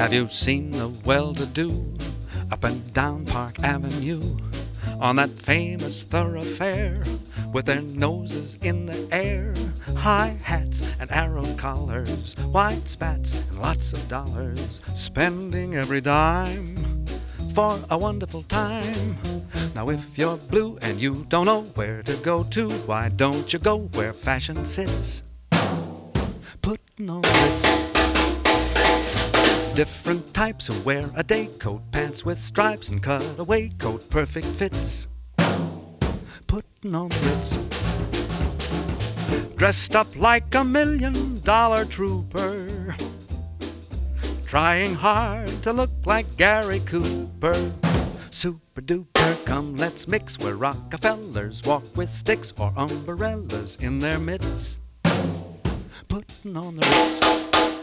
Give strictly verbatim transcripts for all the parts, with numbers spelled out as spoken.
Have you seen the well-to-do up and down Park Avenue on that famous thoroughfare with their noses in the air, high hats and arrow collars, white spats and lots of dollars, spending every dime for a wonderful time? Now if you're blue and you don't know where to go to, why don't you go where fashion sits, putting on Ritz. Different types who wear a day coat, pants with stripes and cutaway coat, perfect fits, putting on Ritz. Dressed up like a million dollar trooper, trying hard to look like Gary Cooper. Super duper, come let's mix where Rockefellers walk with sticks or umbrellas in their mitts, putting on the Ritz.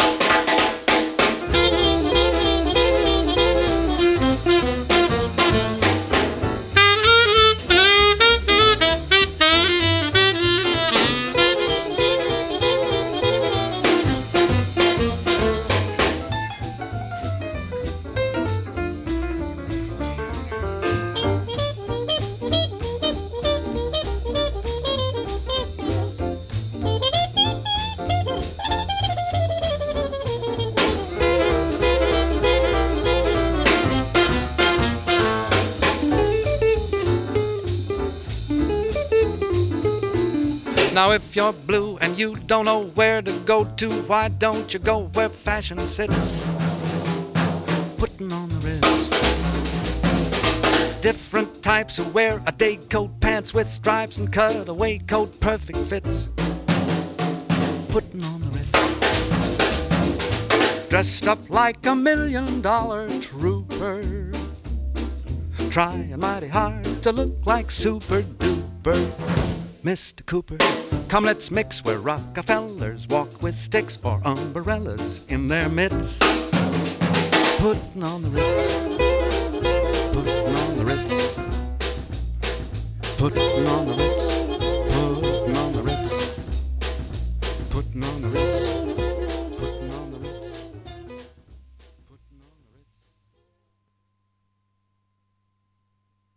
Now if you're blue and you don't know where to go to, why don't you go where fashion sits, putting on the Ritz. Different types who wear a day coat, pants with stripes and cutaway coat, perfect fits, putting on the Ritz. Dressed up like a million dollar trooper, trying mighty hard to look like super duper. Mister Cooper, come let's mix where Rockefellers walk with sticks or umbrellas in their mitts, putting on the Ritz, putting on the Ritz, putting on the Ritz, putting on the Ritz, putting on the Ritz.